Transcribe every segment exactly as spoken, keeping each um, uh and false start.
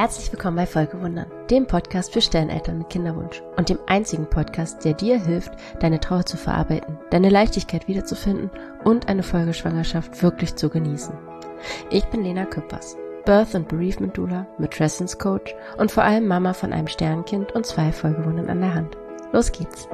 Herzlich willkommen bei Folgewundern, dem Podcast für Stelleneltern mit Kinderwunsch und dem einzigen Podcast, der dir hilft, deine Trauer zu verarbeiten, deine Leichtigkeit wiederzufinden und eine Folgeschwangerschaft wirklich zu genießen. Ich bin Lena Küppers, Birth- und Bereavement Doula, Matrescence Coach und vor allem Mama von einem Sternkind und zwei Folgewundern an der Hand. Los geht's!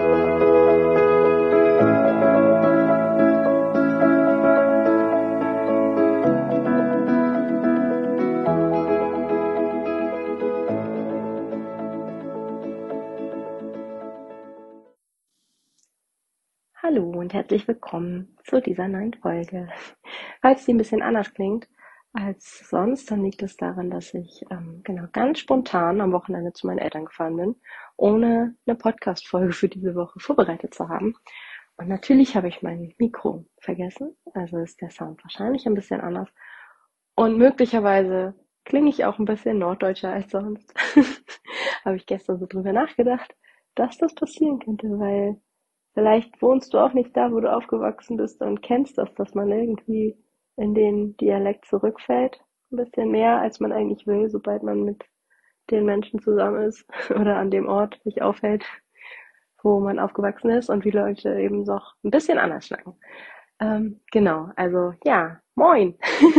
Hallo und herzlich willkommen zu dieser neuen Folge. Falls die ein bisschen anders klingt als sonst, dann liegt es daran, dass ich ähm, genau ganz spontan am Wochenende zu meinen Eltern gefahren bin, ohne eine Podcast-Folge für diese Woche vorbereitet zu haben. Und natürlich habe ich mein Mikro vergessen, also ist der Sound wahrscheinlich ein bisschen anders. Und möglicherweise klinge ich auch ein bisschen norddeutscher als sonst. Habe ich gestern so drüber nachgedacht, dass das passieren könnte, weil vielleicht wohnst du auch nicht da, wo du aufgewachsen bist und kennst das, dass man irgendwie in den Dialekt zurückfällt. Ein bisschen mehr, als man eigentlich will, sobald man mit den Menschen zusammen ist oder an dem Ort sich aufhält, wo man aufgewachsen ist und wie Leute eben doch ein bisschen anders schnacken. Ähm, genau, also ja, moin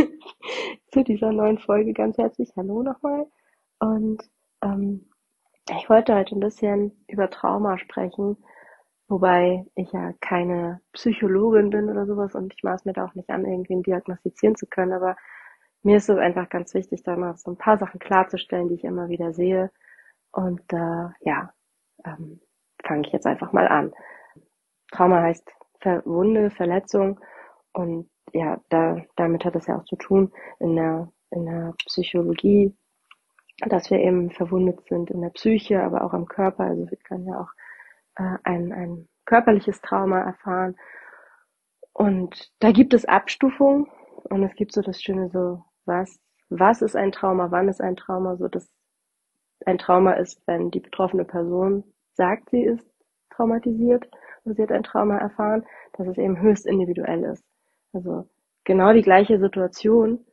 zu dieser neuen Folge ganz herzlich hallo nochmal. Und ähm, ich wollte heute ein bisschen über Trauma sprechen, wobei ich ja keine Psychologin bin oder sowas und ich maß mir da auch nicht an, irgendwen diagnostizieren zu können, aber mir ist es einfach ganz wichtig, da mal so ein paar Sachen klarzustellen, die ich immer wieder sehe. Und äh, ja, ähm, fange ich jetzt einfach mal an. Trauma heißt Ver- Wunde, Verletzung und ja, da, damit hat es ja auch zu tun in der, in der Psychologie, dass wir eben verwundet sind in der Psyche, aber auch am Körper. Also wir können ja auch äh, ein, ein körperliches Trauma erfahren. Und da gibt es Abstufungen und es gibt so das Schöne so, was, was ist ein Trauma, wann ist ein Trauma, so dass ein Trauma ist, wenn die betroffene Person sagt, sie ist traumatisiert oder sie hat ein Trauma erfahren, dass es eben höchst individuell ist. Also genau die gleiche Situation,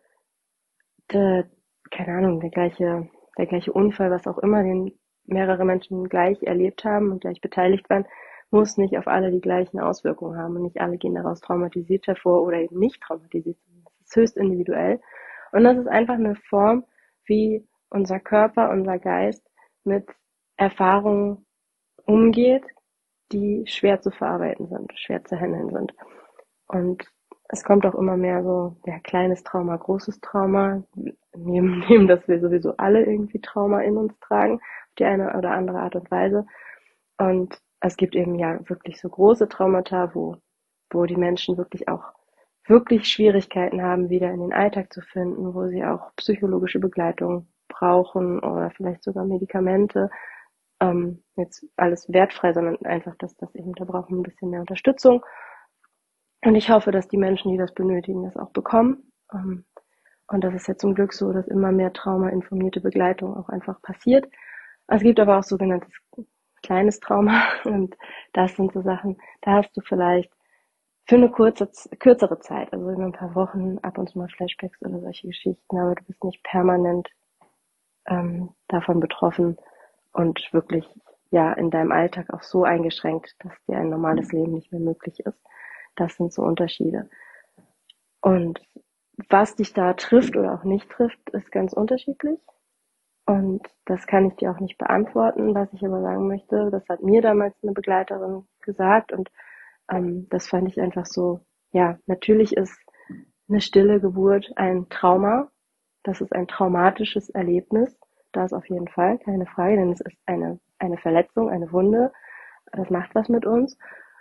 der, keine Ahnung, der gleiche, der gleiche Unfall, was auch immer, den mehrere Menschen gleich erlebt haben und gleich beteiligt waren, muss nicht auf alle die gleichen Auswirkungen haben und nicht alle gehen daraus traumatisiert hervor oder eben nicht traumatisiert. Das ist höchst individuell und das ist einfach eine Form, wie unser Körper, unser Geist mit Erfahrungen umgeht, die schwer zu verarbeiten sind, schwer zu handeln sind. Und es kommt auch immer mehr so, ja, kleines Trauma, großes Trauma, neben dem, dass wir sowieso alle irgendwie Trauma in uns tragen, auf die eine oder andere Art und Weise. Und es gibt eben ja wirklich so große Traumata, wo, wo die Menschen wirklich auch wirklich Schwierigkeiten haben, wieder in den Alltag zu finden, wo sie auch psychologische Begleitung brauchen oder vielleicht sogar Medikamente. Ähm, jetzt alles wertfrei, sondern einfach, dass das eben, da brauchen wir ein bisschen mehr Unterstützung. Und ich hoffe, dass die Menschen, die das benötigen, das auch bekommen. Ähm, und das ist ja zum Glück so, dass immer mehr traumainformierte Begleitung auch einfach passiert. Es gibt aber auch sogenanntes kleines Trauma und das sind so Sachen, da hast du vielleicht für eine kurze, kürzere Zeit, also in ein paar Wochen ab und zu mal Flashbacks oder solche Geschichten, aber du bist nicht permanent ähm, davon betroffen und wirklich ja in deinem Alltag auch so eingeschränkt, dass dir ein normales Leben nicht mehr möglich ist. Das sind so Unterschiede. Und was dich da trifft oder auch nicht trifft, ist ganz unterschiedlich. Und das kann ich dir auch nicht beantworten. Was ich aber sagen möchte, das hat mir damals eine Begleiterin gesagt und ähm, das fand ich einfach so, ja, natürlich ist eine stille Geburt ein Trauma. Das ist ein traumatisches Erlebnis. Das auf jeden Fall, keine Frage, denn es ist eine, eine Verletzung, eine Wunde. Das macht was mit uns.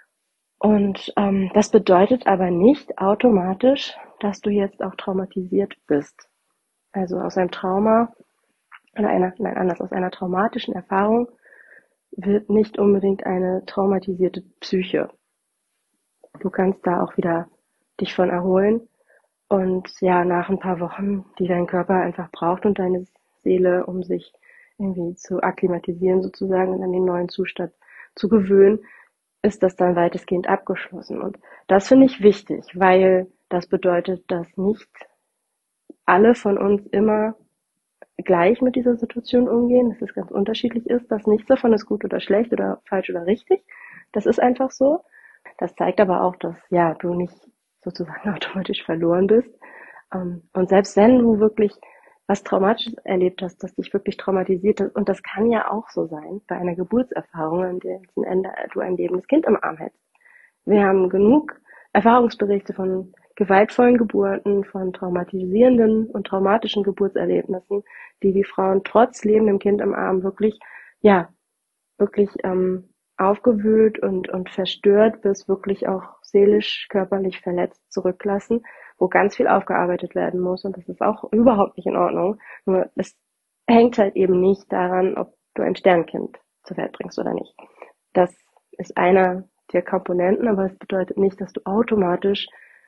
Und ähm, das bedeutet aber nicht automatisch, dass du jetzt auch traumatisiert bist. Also aus einem Trauma oder einer, nein, anders, aus einer traumatischen Erfahrung wird nicht unbedingt eine traumatisierte Psyche. Du kannst da auch wieder dich von erholen und ja, nach ein paar Wochen, die dein Körper einfach braucht und deine Seele, um sich irgendwie zu akklimatisieren sozusagen und an den neuen Zustand zu gewöhnen, ist das dann weitestgehend abgeschlossen. Und das finde ich wichtig, weil das bedeutet, dass nicht alle von uns immer gleich mit dieser Situation umgehen, dass es ganz unterschiedlich ist, dass nichts davon ist gut oder schlecht oder falsch oder richtig. Das ist einfach so. Das zeigt aber auch, dass ja du nicht sozusagen automatisch verloren bist. Ähm, und selbst wenn du wirklich was Traumatisches erlebt hast, das dich wirklich traumatisiert hat, und das kann ja auch so sein, bei einer Geburtserfahrung, an der letzten Ende du ein lebendes Kind im Arm hältst. Wir haben genug Erfahrungsberichte von gewaltvollen Geburten, von traumatisierenden und traumatischen Geburtserlebnissen, die die Frauen trotz lebendem Kind im Arm wirklich, ja, wirklich ähm, aufgewühlt und, und verstört bis wirklich auch seelisch, körperlich verletzt zurücklassen, wo ganz viel aufgearbeitet werden muss. Und das ist auch überhaupt nicht in Ordnung. Nur es hängt halt eben nicht daran, ob du ein Sternkind zur Welt bringst oder nicht. Das ist einer der Komponenten, aber es bedeutet nicht, dass du automatisch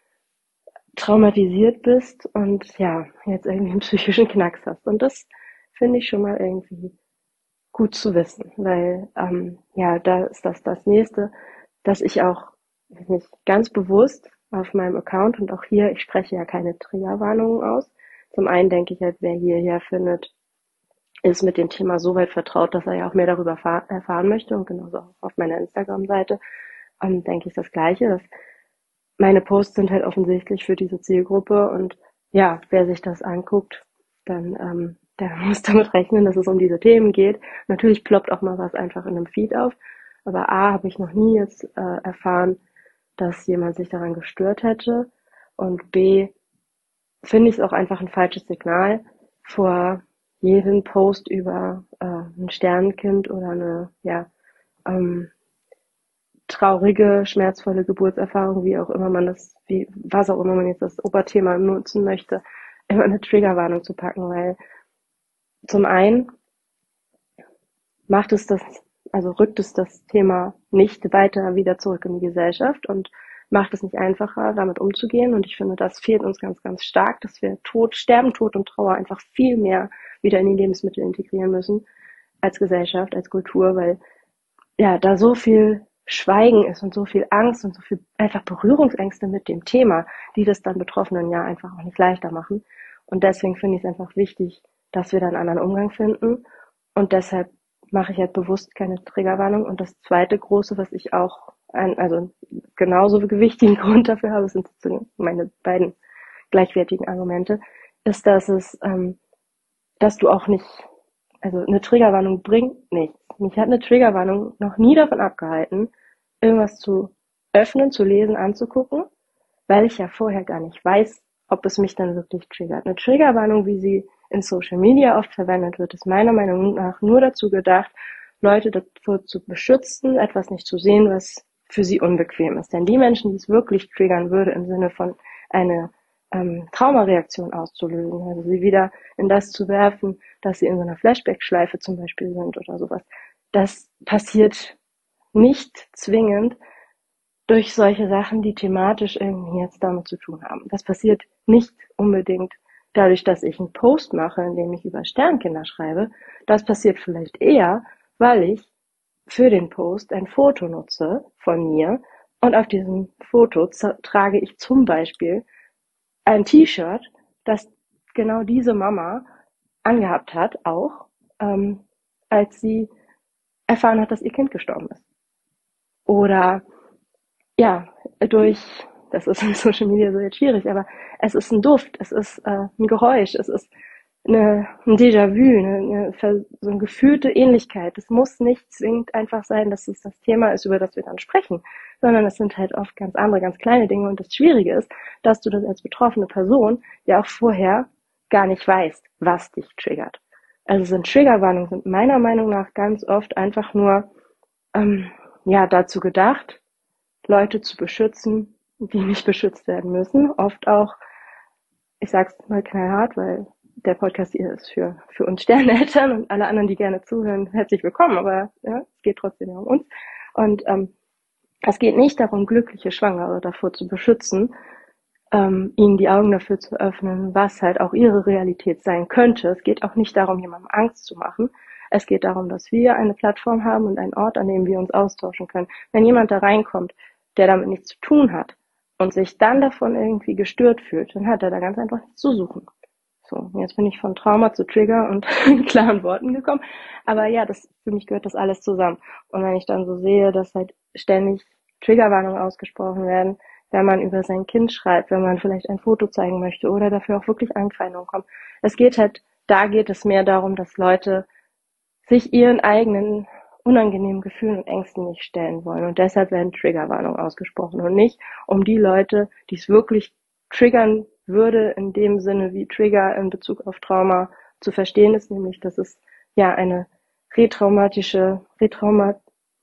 traumatisiert bist und ja, jetzt irgendwie einen psychischen Knacks hast. Und das finde ich schon mal irgendwie gut zu wissen, weil ähm, ja, da ist das das Nächste, dass ich auch nicht ganz bewusst auf meinem Account und auch hier, ich spreche ja keine Triggerwarnungen aus. Zum einen denke ich halt, wer hierher findet, ist mit dem Thema so weit vertraut, dass er ja auch mehr darüber erfahren möchte, und genauso auch auf meiner Instagram-Seite ähm, denke ich das Gleiche, dass meine Posts sind halt offensichtlich für diese Zielgruppe, und ja, wer sich das anguckt, dann ähm, der muss damit rechnen, dass es um diese Themen geht. Natürlich ploppt auch mal was einfach in einem Feed auf, aber A, habe ich noch nie jetzt äh, erfahren, dass jemand sich daran gestört hätte, und B, finde ich es auch einfach ein falsches Signal, vor jeden Post über äh, ein Sternenkind oder eine, ja, ähm, traurige, schmerzvolle Geburtserfahrung, wie auch immer man das, wie, was auch immer man jetzt das Oberthema nutzen möchte, immer eine Triggerwarnung zu packen, weil zum einen macht es das, also rückt es das Thema nicht weiter wieder zurück in die Gesellschaft und macht es nicht einfacher, damit umzugehen. Und ich finde, das fehlt uns ganz, ganz stark, dass wir Tod, Sterben, Tod und Trauer einfach viel mehr wieder in die Lebensmittel integrieren müssen als Gesellschaft, als Kultur, weil ja da so viel Schweigen ist und so viel Angst und so viel einfach Berührungsängste mit dem Thema, die das dann Betroffenen ja einfach auch nicht leichter machen. Und deswegen finde ich es einfach wichtig, dass wir da einen anderen Umgang finden. Und deshalb mache ich halt bewusst keine Triggerwarnung. Und das zweite große, was ich auch, ein, also genauso gewichtigen Grund dafür habe, sind meine beiden gleichwertigen Argumente, ist, dass es, ähm, dass du auch nicht, also eine Triggerwarnung bringt nichts. Mich hat eine Triggerwarnung noch nie davon abgehalten, irgendwas zu öffnen, zu lesen, anzugucken, weil ich ja vorher gar nicht weiß, ob es mich dann wirklich triggert. Eine Triggerwarnung, wie sie in Social Media oft verwendet wird, ist meiner Meinung nach nur dazu gedacht, Leute davor zu beschützen, etwas nicht zu sehen, was für sie unbequem ist. Denn die Menschen, die es wirklich triggern würde, im Sinne von eine ähm, Traumareaktion auszulösen, also sie wieder in das zu werfen, dass sie in so einer Flashback-Schleife zum Beispiel sind oder sowas, das passiert nicht zwingend durch solche Sachen, die thematisch irgendwie jetzt damit zu tun haben. Das passiert nicht unbedingt dadurch, dass ich einen Post mache, in dem ich über Sternkinder schreibe. Das passiert vielleicht eher, weil ich für den Post ein Foto nutze von mir, und auf diesem Foto trage ich zum Beispiel ein T-Shirt, das genau diese Mama angehabt hat, auch ähm, als sie erfahren hat, dass ihr Kind gestorben ist. Oder ja, durch, das ist in Social Media so jetzt schwierig, aber es ist ein Duft, es ist äh, ein Geräusch, es ist eine, ein Déjà-vu, eine, eine, so eine gefühlte Ähnlichkeit. Es muss nicht zwingend einfach sein, dass es das Thema ist, über das wir dann sprechen, sondern es sind halt oft ganz andere, ganz kleine Dinge. Und das Schwierige ist, dass du das als betroffene Person ja auch vorher gar nicht weißt, was dich triggert. Also sind Triggerwarnungen sind meiner Meinung nach ganz oft einfach nur ähm, ja dazu gedacht, Leute zu beschützen, die nicht beschützt werden müssen. Oft auch, ich sag's mal knallhart, weil der Podcast hier ist für, für uns Sterneltern, und alle anderen, die gerne zuhören, herzlich willkommen, aber ja, es geht trotzdem ja um uns. Und ähm, es geht nicht darum, glückliche Schwangere davor zu beschützen, ähm, ihnen die Augen dafür zu öffnen, was halt auch ihre Realität sein könnte. Es geht auch nicht darum, jemandem Angst zu machen. Es geht darum, dass wir eine Plattform haben und einen Ort, an dem wir uns austauschen können. Wenn jemand da reinkommt, der damit nichts zu tun hat und sich dann davon irgendwie gestört fühlt, dann hat er da ganz einfach nichts zu suchen. So, jetzt bin ich von Trauma zu Trigger und klaren Worten gekommen. Aber ja, das, für mich gehört das alles zusammen. Und wenn ich dann so sehe, dass halt ständig Triggerwarnungen ausgesprochen werden, wenn man über sein Kind schreibt, wenn man vielleicht ein Foto zeigen möchte oder dafür auch wirklich Ankreidungen kommen. Es geht halt, da geht es mehr darum, dass Leute sich ihren eigenen unangenehmen Gefühlen und Ängsten nicht stellen wollen. Und deshalb werden Triggerwarnungen ausgesprochen und nicht um die Leute, die es wirklich triggern würde, in dem Sinne, wie Trigger in Bezug auf Trauma zu verstehen ist, nämlich, dass es ja eine retraumatische, retrauma,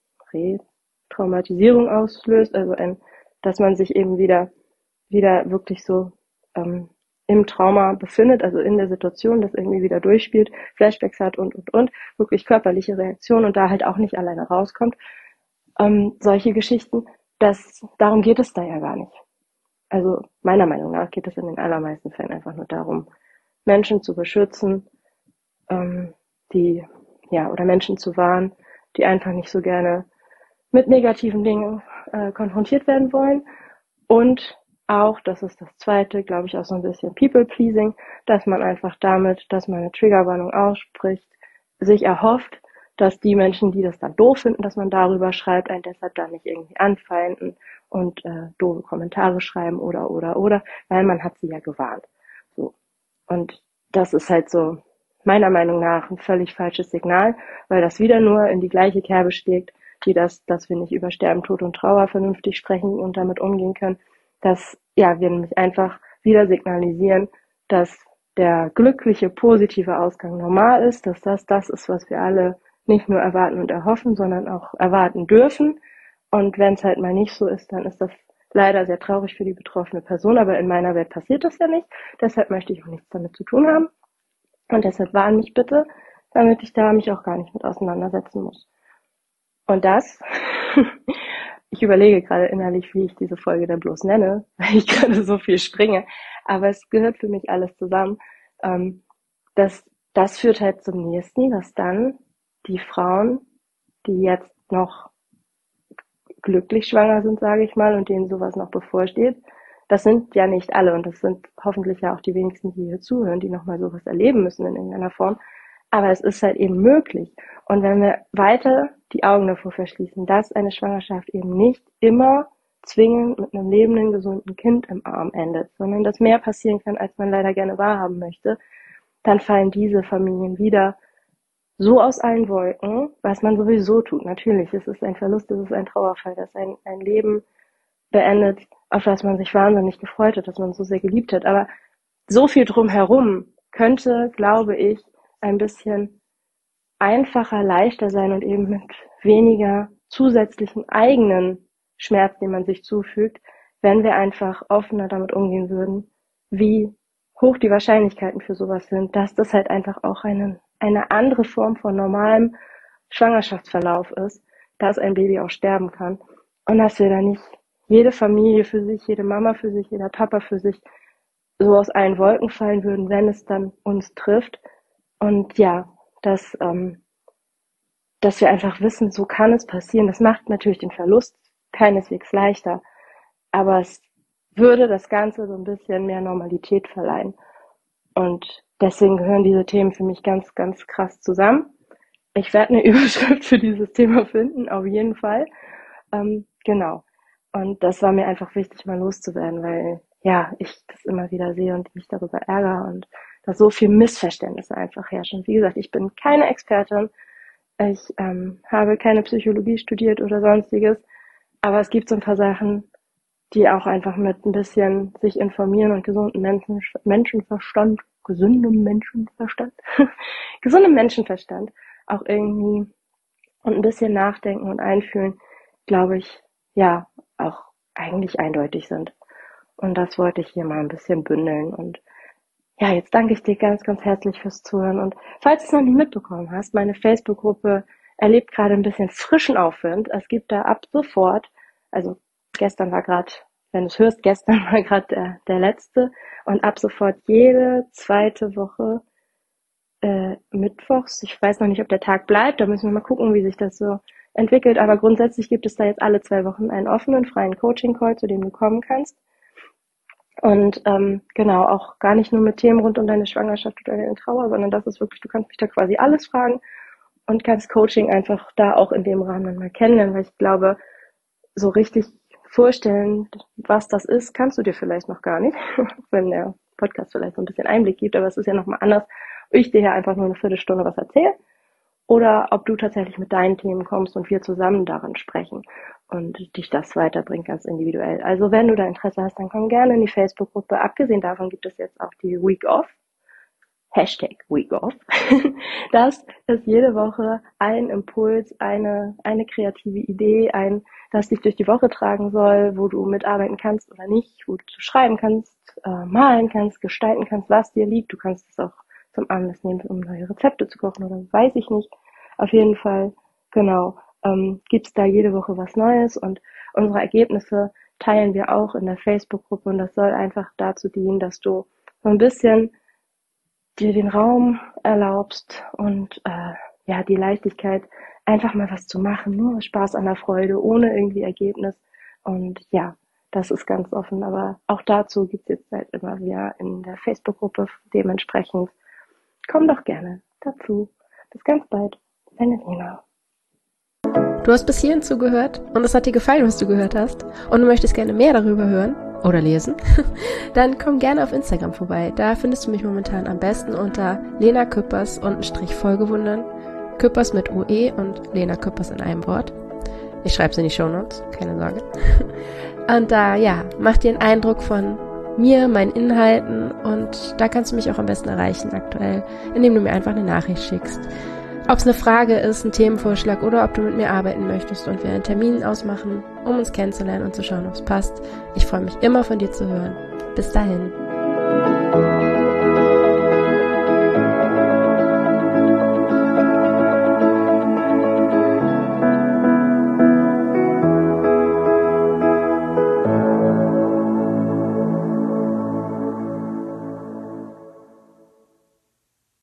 Retraumatisierung auslöst, also ein, dass man sich eben wieder, wieder wirklich so ähm, im Trauma befindet, also in der Situation, das irgendwie wieder durchspielt, Flashbacks hat und, und, und, wirklich körperliche Reaktionen und da halt auch nicht alleine rauskommt. Ähm, solche Geschichten, das, darum geht es da ja gar nicht. Also meiner Meinung nach geht es in den allermeisten Fällen einfach nur darum, Menschen zu beschützen, ähm, die, ja, oder Menschen zu warnen, die einfach nicht so gerne mit negativen Dingen äh, konfrontiert werden wollen. Und auch, das ist das Zweite, glaube ich, auch so ein bisschen People-Pleasing, dass man einfach damit, dass man eine Triggerwarnung ausspricht, sich erhofft, dass die Menschen, die das dann doof finden, dass man darüber schreibt, einen deshalb dann nicht irgendwie anfeinden und äh, doofe Kommentare schreiben oder, oder, oder, weil man hat sie ja gewarnt. So. Und das ist halt so meiner Meinung nach ein völlig falsches Signal, weil das wieder nur in die gleiche Kerbe schlägt, wie das, dass wir nicht über Sterben, Tod und Trauer vernünftig sprechen und damit umgehen können, dass ja wir nämlich einfach wieder signalisieren, dass der glückliche, positive Ausgang normal ist, dass das das ist, was wir alle nicht nur erwarten und erhoffen, sondern auch erwarten dürfen. Und wenn es halt mal nicht so ist, dann ist das leider sehr traurig für die betroffene Person, aber in meiner Welt passiert das ja nicht. Deshalb möchte ich auch nichts damit zu tun haben. Und deshalb warn mich bitte, damit ich da mich auch gar nicht mit auseinandersetzen muss. Und das, ich überlege gerade innerlich, wie ich diese Folge dann bloß nenne, weil ich gerade so viel springe. Aber es gehört für mich alles zusammen. Ähm, das, das führt halt zum nächsten, dass dann die Frauen, die jetzt noch glücklich schwanger sind, sage ich mal, und denen sowas noch bevorsteht, das sind ja nicht alle und das sind hoffentlich ja auch die wenigsten, die hier zuhören, die nochmal sowas erleben müssen in irgendeiner Form. Aber es ist halt eben möglich. Und wenn wir weiter die Augen davor verschließen, dass eine Schwangerschaft eben nicht immer zwingend mit einem lebenden, gesunden Kind im Arm endet, sondern dass mehr passieren kann, als man leider gerne wahrhaben möchte, dann fallen diese Familien wieder so aus allen Wolken, was man sowieso tut. Natürlich, es ist ein Verlust, es ist ein Trauerfall, dass ein, ein Leben beendet, auf das man sich wahnsinnig gefreut hat, dass man so sehr geliebt hat. Aber so viel drumherum könnte, glaube ich, ein bisschen einfacher, leichter sein und eben mit weniger zusätzlichen eigenen Schmerz, den man sich zufügt, wenn wir einfach offener damit umgehen würden, wie hoch die Wahrscheinlichkeiten für sowas sind, dass das halt einfach auch eine, eine andere Form von normalem Schwangerschaftsverlauf ist, dass ein Baby auch sterben kann und dass wir da nicht jede Familie für sich, jede Mama für sich, jeder Papa für sich so aus allen Wolken fallen würden, wenn es dann uns trifft. Und ja, dass, ähm, dass wir einfach wissen, so kann es passieren. Das macht natürlich den Verlust keineswegs leichter, aber es würde das Ganze so ein bisschen mehr Normalität verleihen. Und deswegen gehören diese Themen für mich ganz, ganz krass zusammen. Ich werde eine Überschrift für dieses Thema finden, auf jeden Fall. Ähm, genau. Und das war mir einfach wichtig, mal loszuwerden, weil ja, ich das immer wieder sehe und mich darüber ärgere und da so viel Missverständnisse einfach herrschen. Wie gesagt, ich bin keine Expertin, ich ähm, habe keine Psychologie studiert oder sonstiges, aber es gibt so ein paar Sachen, die auch einfach mit ein bisschen sich informieren und gesunden Menschen, Menschenverstand, gesundem Menschenverstand, gesundem Menschenverstand auch irgendwie und ein bisschen nachdenken und einfühlen, glaube ich, ja, auch eigentlich eindeutig sind. Und das wollte ich hier mal ein bisschen bündeln. Und ja, jetzt danke ich dir ganz, ganz herzlich fürs Zuhören. Und falls du es noch nicht mitbekommen hast, meine Facebook-Gruppe erlebt gerade ein bisschen frischen Aufwind. Es gibt da ab sofort, also gestern war gerade, wenn du es hörst, gestern war gerade der, der letzte. Und ab sofort jede zweite Woche äh, mittwochs. Ich weiß noch nicht, ob der Tag bleibt. Da müssen wir mal gucken, wie sich das so entwickelt. Aber grundsätzlich gibt es da jetzt alle zwei Wochen einen offenen, freien Coaching-Call, zu dem du kommen kannst. Und ähm, genau, auch gar nicht nur mit Themen rund um deine Schwangerschaft oder deine Trauer, sondern das ist wirklich, du kannst mich da quasi alles fragen und kannst Coaching einfach da auch in dem Rahmen mal kennenlernen, weil ich glaube, so richtig vorstellen, was das ist, kannst du dir vielleicht noch gar nicht, wenn der Podcast vielleicht so ein bisschen Einblick gibt, aber es ist ja nochmal anders, ob ich dir hier einfach nur eine Viertelstunde was erzähle oder ob du tatsächlich mit deinen Themen kommst und wir zusammen daran sprechen und dich das weiterbringt, ganz individuell. Also wenn du da Interesse hast, dann komm gerne in die Facebook-Gruppe. Abgesehen davon gibt es jetzt auch die Week Off, Hashtag Week Off, dass es jede Woche ein Impuls, eine, eine kreative Idee, ein, das dich durch die Woche tragen soll, wo du mitarbeiten kannst oder nicht, wo du schreiben kannst, äh, malen kannst, gestalten kannst, was dir liegt. Du kannst es auch zum Anlass nehmen, um neue Rezepte zu kochen oder weiß ich nicht. Auf jeden Fall, genau, ähm, gibt's da jede Woche was Neues und unsere Ergebnisse teilen wir auch in der Facebook-Gruppe und das soll einfach dazu dienen, dass du so ein bisschen dir den Raum erlaubst und äh, ja die Leichtigkeit, einfach mal was zu machen, nur Spaß an der Freude, ohne irgendwie Ergebnis. Und ja, das ist ganz offen, aber auch dazu gibt es jetzt halt immer wieder in der Facebook-Gruppe. Dementsprechend komm doch gerne dazu. Bis ganz bald, deine Lena. Du hast bis hierhin zugehört und es hat dir gefallen, was du gehört hast und du möchtest gerne mehr darüber hören oder lesen, dann komm gerne auf Instagram vorbei. Da findest du mich momentan am besten unter Lena Küppers untenstrich Folgewundern. Küppers mit O E und Lena Küppers in einem Wort. Ich schreibe es in die Shownotes, keine Sorge. Und da, ja, mach dir einen Eindruck von mir, meinen Inhalten und da kannst du mich auch am besten erreichen aktuell, indem du mir einfach eine Nachricht schickst. Ob es eine Frage ist, ein Themenvorschlag oder ob du mit mir arbeiten möchtest und wir einen Termin ausmachen, um uns kennenzulernen und zu schauen, ob es passt. Ich freue mich immer von dir zu hören. Bis dahin.